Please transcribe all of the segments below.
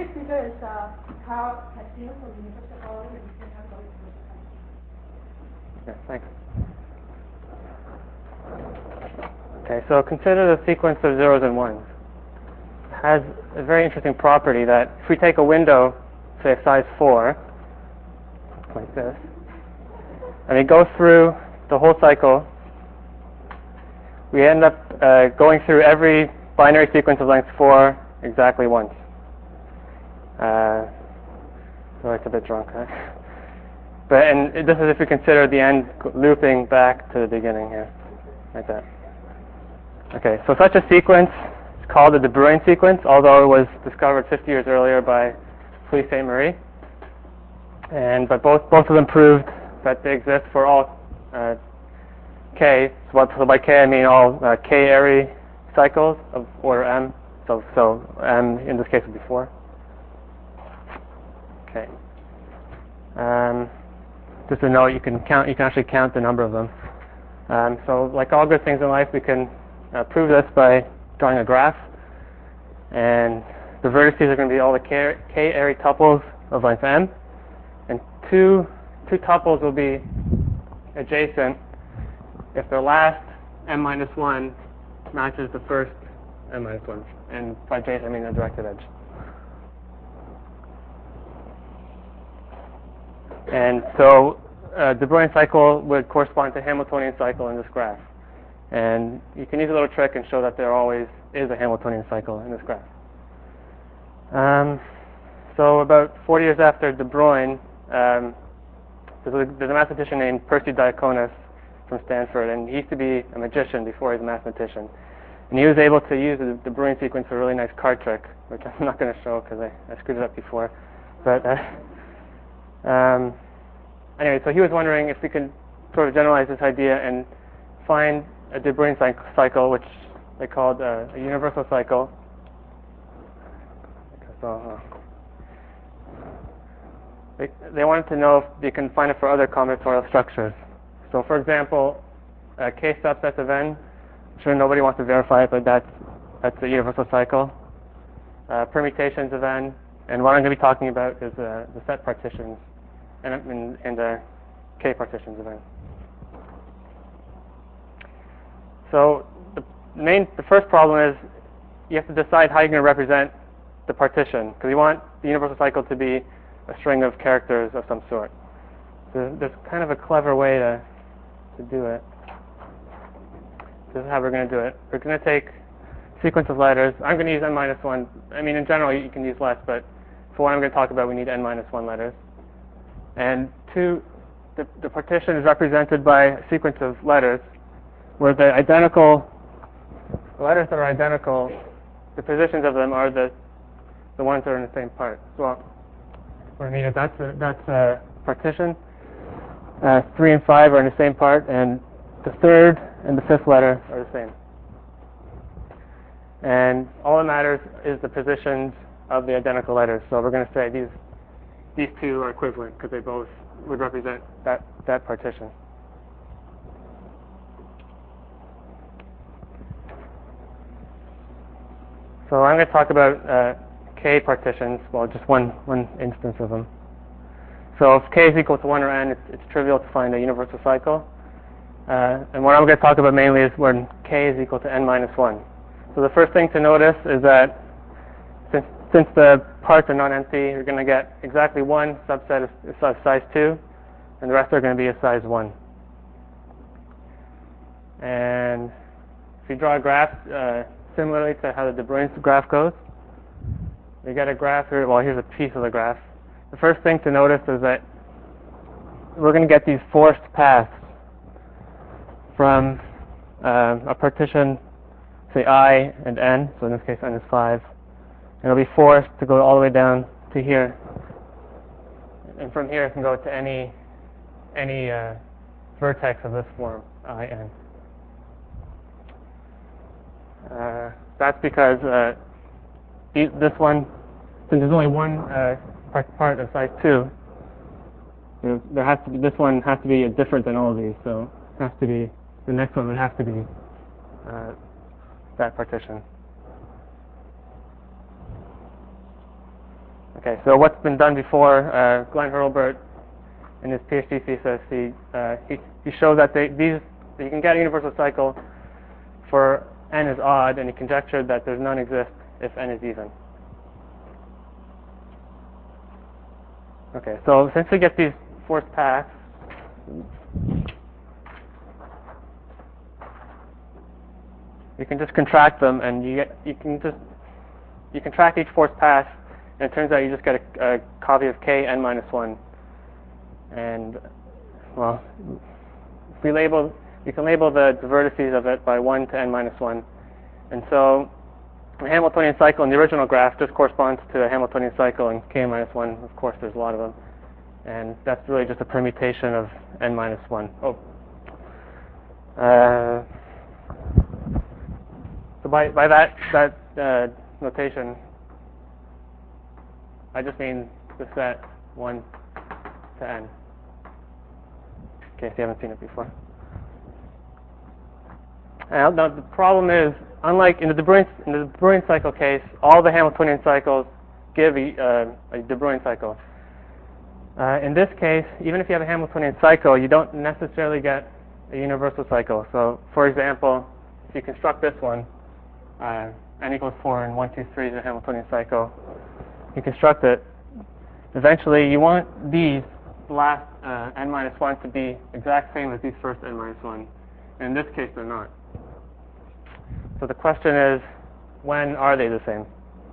next figure is how Castillo for the universal order and you have all the Yeah, thanks. Okay, so consider the sequence of zeros and ones. It has a very interesting property that if we take a window, say a size 4, like this, and we go through the whole cycle, we end up going through every binary sequence of length 4 exactly once. So it's a bit drunk, huh? And this is if we consider the end looping back to the beginning here, like that. Okay, so such a sequence is called the De Bruijn sequence, although it was discovered 50 years earlier by Felice Sainte-Marie. But both of them proved that they exist for all k. So by k I mean all k-ary cycles of order m. So m in this case would be 4. Okay. Just to note, you can actually count the number of them. So like all good things in life, we can prove this by drawing a graph. And the vertices are going to be all the k-ary tuples of length m. And two tuples will be adjacent if the last m minus 1 matches the first m minus 1. And by adjacent, I mean a directed edge. And so De Bruijn cycle would correspond to Hamiltonian cycle in this graph. And you can use a little trick and show that there always is a Hamiltonian cycle in this graph. So about 40 years after De Bruijn, there's a mathematician named Percy Diaconis from Stanford, and he used to be a magician before he was a mathematician. And he was able to use the De Bruijn sequence for a really nice card trick, which I'm not going to show because I screwed it up before. But anyway, so he was wondering if we could sort of generalize this idea and find a De Bruijn cycle, which they called a universal cycle. So, they wanted to know if they can find it for other combinatorial structures. So, for example, k subsets of n. I'm sure nobody wants to verify it, but that's a universal cycle. Permutations of n, and what I'm going to be talking about is the set partitions and the k partitions of n. So the first problem is you have to decide how you're going to represent the partition, because you want the universal cycle to be a string of characters of some sort. So there's kind of a clever way to do it. This is how we're going to do it. We're going to take a sequence of letters. I'm going to use n minus 1. I mean, in general, you can use less, but for what I'm going to talk about, we need n minus 1 letters. And the partition is represented by a sequence of letters where the letters that are identical, the positions of them are the ones that are in the same part. So what I mean is that's a partition. 3 and 5 are in the same part, and the third and the fifth letter are the same. And all that matters is the positions of the identical letters. So we're going to say these two are equivalent because they both would represent that partition. So I'm going to talk about k partitions, well, just one instance of them. So if k is equal to 1 or n, it's trivial to find a universal cycle. And what I'm going to talk about mainly is when k is equal to n minus 1. So the first thing to notice is that since the parts are non-empty, you're going to get exactly one subset of size 2, and the rest are going to be a size 1. And if you draw a graph similarly to how the De Bruijn graph goes, you get a graph here. Well, here's a piece of the graph. The first thing to notice is that we're going to get these forced paths from a partition, say I and n, so in this case n is 5, and it'll be forced to go all the way down to here, and from here it can go to any vertex of this form, I, n. That's because this one, since there's only one part of size 2, there has to be, this one has to be different than all of these, so it has to be, the next one would have to be that partition. Okay, so what's been done before, Glenn Hurlburt in his PhD thesis, he showed that you can get a universal cycle for n is odd, and he conjectured that there's none exist if n is even. Okay, so since we get these forced paths, you can just contract them, and you contract each forced path, and it turns out you just get a copy of k n minus 1. And well, you can label the vertices of it by 1 to n minus 1. And so the Hamiltonian cycle in the original graph just corresponds to a Hamiltonian cycle in k minus 1. Of course, there's a lot of them. And that's really just a permutation of n minus 1. So by that notation, I just mean the set 1 to n. In case you haven't seen it before. Now the problem is, unlike in the De Bruijn cycle case, all the Hamiltonian cycles give a De Bruijn cycle. In this case, even if you have a Hamiltonian cycle, you don't necessarily get a universal cycle. So, for example, if you construct this one, n equals 4 and 1, 2, 3 is a Hamiltonian cycle. You construct it. Eventually, you want these last n minus 1 to be exact same as these first n minus 1. In this case, they're not. So the question is, when are they the same?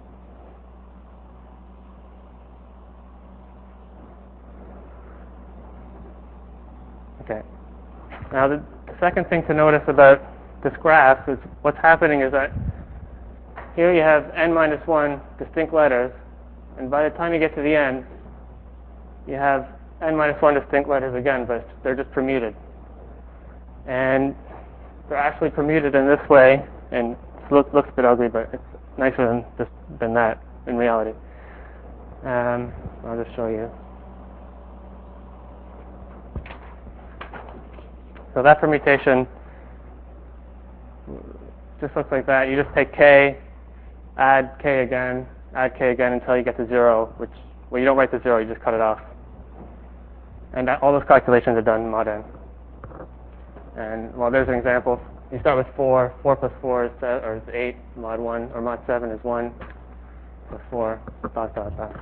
Okay. Now the second thing to notice about this graph is what's happening is that here you have n minus 1 distinct letters, and by the time you get to the end, you have n minus 1 distinct letters again, but they're just permuted. And they're actually permuted in this way, and it looks a bit ugly, but it's nicer than that in reality. I'll just show you. So that permutation just looks like that. You just take k, add k again until you get to 0, well, you don't write to 0, you just cut it off. And all those calculations are done in mod n. And, well, there's an example. You start with 4 plus 4 is 8, mod 1, or mod 7 is 1, plus 4, dot, dot, dot.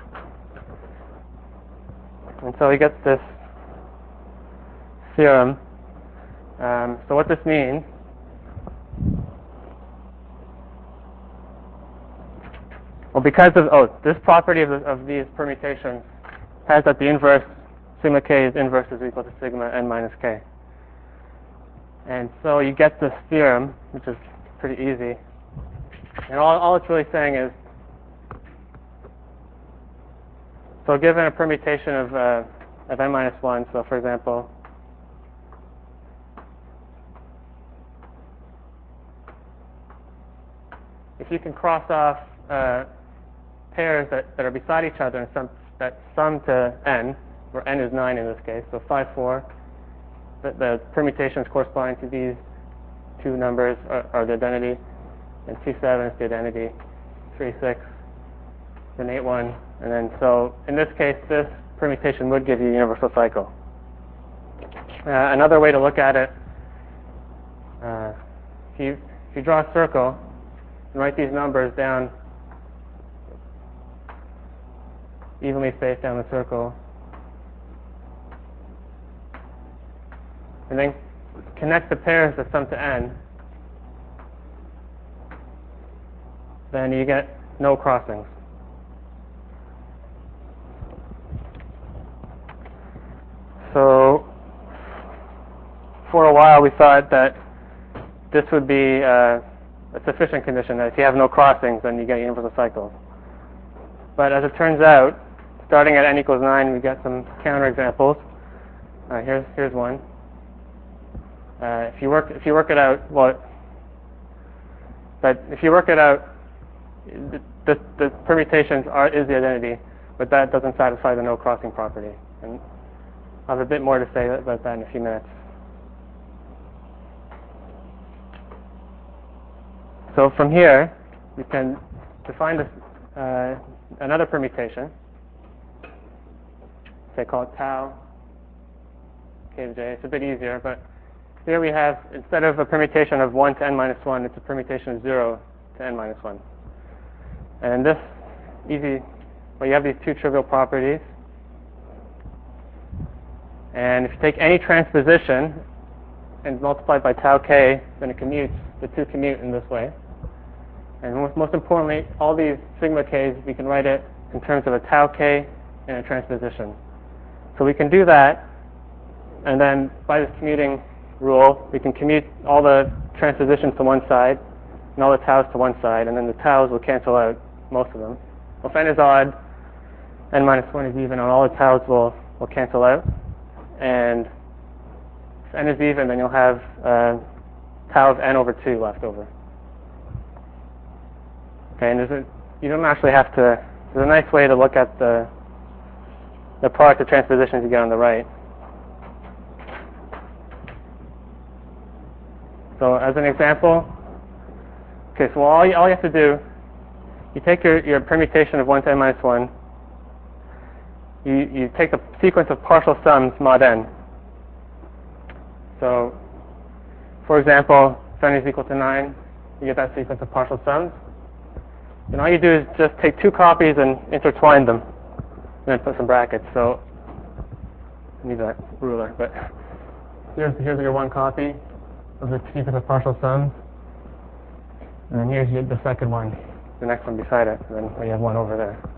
And so we get this theorem. So what this means, well, because of this property of these permutations has that the inverse sigma k is inverse is equal to sigma n minus k. And so you get this theorem, which is pretty easy. And all it's really saying is, so given a permutation of n minus 1, so for example, if you can cross off pairs that are beside each other and that sum to n, where n is 9 in this case, so 5, 4, the permutations corresponding to these two numbers are the identity, and 2, 7 is the identity, 3, 6, then 8, 1, and then so in this case, this permutation would give you a universal cycle. Another way to look at it, if you draw a circle and write these numbers down evenly spaced down the circle, and then connect the pairs that sum to n, then you get no crossings. So for a while we thought that this would be a sufficient condition, that if you have no crossings, then you get universal cycles. But as it turns out, starting at n equals 9, we get some counterexamples. Here's one. If you work it out, the permutations is the identity, but that doesn't satisfy the no crossing property. And I'll have a bit more to say about that in a few minutes. So from here, we can define this, another permutation. say call it tau k of j. It's a bit easier, but here we have, instead of a permutation of 1 to n minus 1, it's a permutation of 0 to n minus 1. And this easy, well, you have these two trivial properties. And if you take any transposition and multiply it by tau k, then it commutes, the two commute in this way. And most importantly, all these sigma k's, we can write it in terms of a tau k and a transposition. So we can do that, and then by this commuting rule, we can commute all the transpositions to one side and all the taus to one side, and then the taus will cancel out, most of them. Well, if n is odd, n minus 1 is even, and all the taus will cancel out. And if n is even, then you'll have tau of n over 2 left over. Okay, and you don't actually have to, there's a nice way to look at the product of transpositions you get on the right. So as an example, okay, so all you have to do, you take your permutation of 1 to n minus 1, you take the sequence of partial sums mod n. So, for example, if n is equal to 9, you get that sequence of partial sums. And all you do is just take two copies and intertwine them, and then put some brackets. So, I need that ruler, but here's your one copy of the sequence of partial sums, and then here's the second one, the next one beside it, and then we have one over there.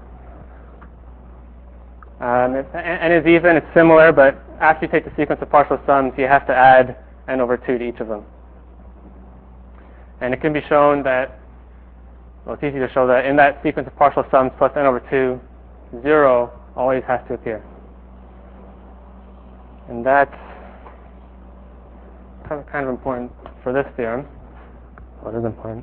If n is even, it's similar, but after you take the sequence of partial sums, you have to add n over 2 to each of them. And it can be shown that, well, it's easy to show that in that sequence of partial sums plus n over 2, 0 always has to appear. And that's kind of important for this theorem. Well, it is important.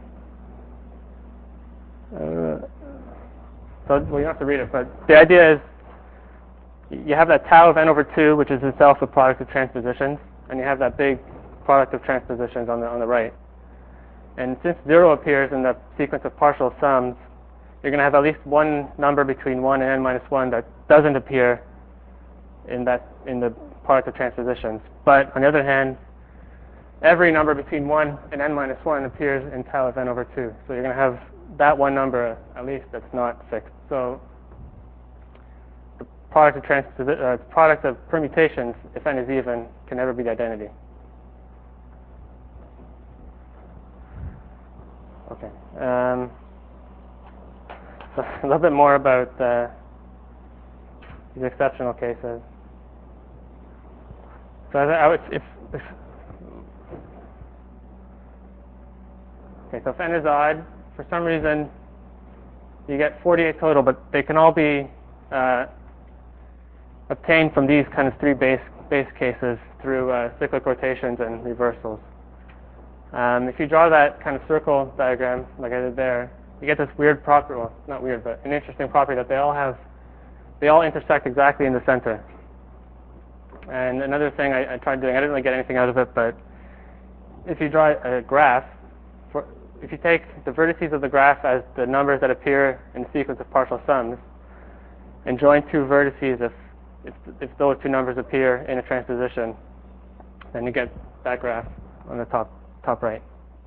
So, well, you don't have to read it, but the idea is you have that tau of n over 2, which is itself the product of transpositions, and you have that big product of transpositions on the right. And since 0 appears in the sequence of partial sums, you're going to have at least one number between 1 and n minus 1 that doesn't appear in the product of transpositions. But on the other hand, every number between 1 and n minus 1 appears in tau of n over 2. So you're going to have that one number at least that's not fixed. So the product of permutations, if n is even, can never be the identity. Okay. So a little bit more about these exceptional cases. So so if n is odd, for some reason you get 48 total, but they can all be obtained from these kind of three base cases through cyclic rotations and reversals. If you draw that kind of circle diagram like I did there, you get this weird property, well, not weird, but an interesting property that they all intersect exactly in the center. And another thing I tried doing, I didn't really get anything out of it, but if you draw a graph, if you take the vertices of the graph as the numbers that appear in the sequence of partial sums, and join two vertices if those two numbers appear in a transposition, then you get that graph on the top right.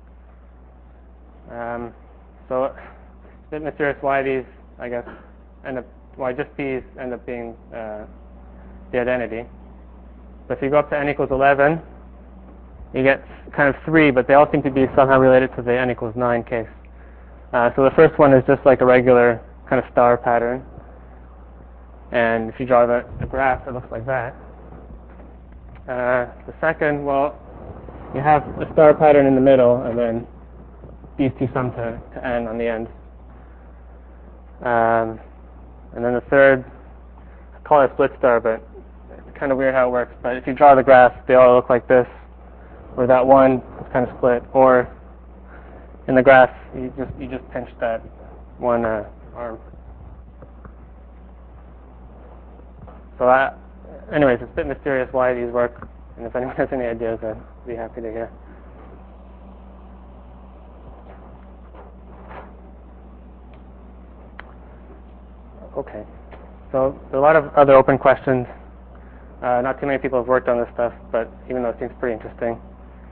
So it's a bit mysterious why these, I guess, why just these end up being the identity. But if you go up to n equals 11, you get kind of 3, but they all seem to be somehow related to the n equals 9 case. So the first one is just like a regular kind of star pattern. And if you draw the graph, it looks like that. The second, well, you have the star pattern in the middle, and then these two sum to n on the end. And then the third, I call it a split star, but it's kind of weird how it works. But if you draw the graph, they all look like this, where that one is kind of split, or in the graph, you just pinch that one arm. So anyways, it's a bit mysterious why these work, and if anyone has any ideas, I'd be happy to hear. Okay, so there are a lot of other open questions Not too many people have worked on this stuff, but even though it seems pretty interesting.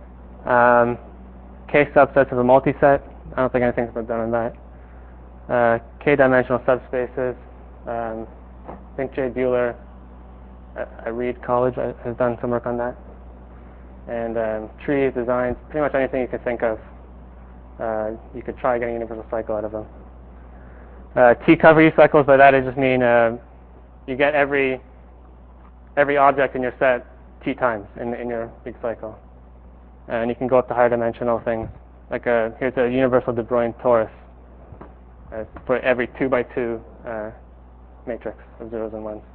K subsets of a multiset. I don't think anything's been done on that. K-dimensional subspaces. I think Jay Buehler at Reed College has done some work on that. And tree designs, pretty much anything you could think of. You could try getting a universal cycle out of them. T-cover U cycles, by that I just mean you get every object in your set T times in your big cycle. And you can go up to higher dimensional things. Like here's a universal De Bruijn torus for every 2 by 2 matrix of zeros and ones.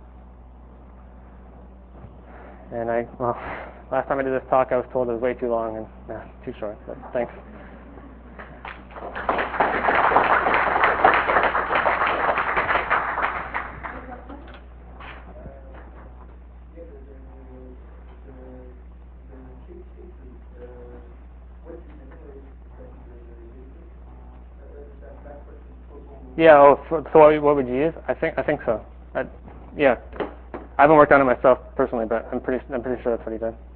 And last time I did this talk, I was told it was way too long and too short. But thanks. Yeah. So what would you use? I think so. Yeah. I haven't worked on it myself personally, but I'm pretty sure that's what he did.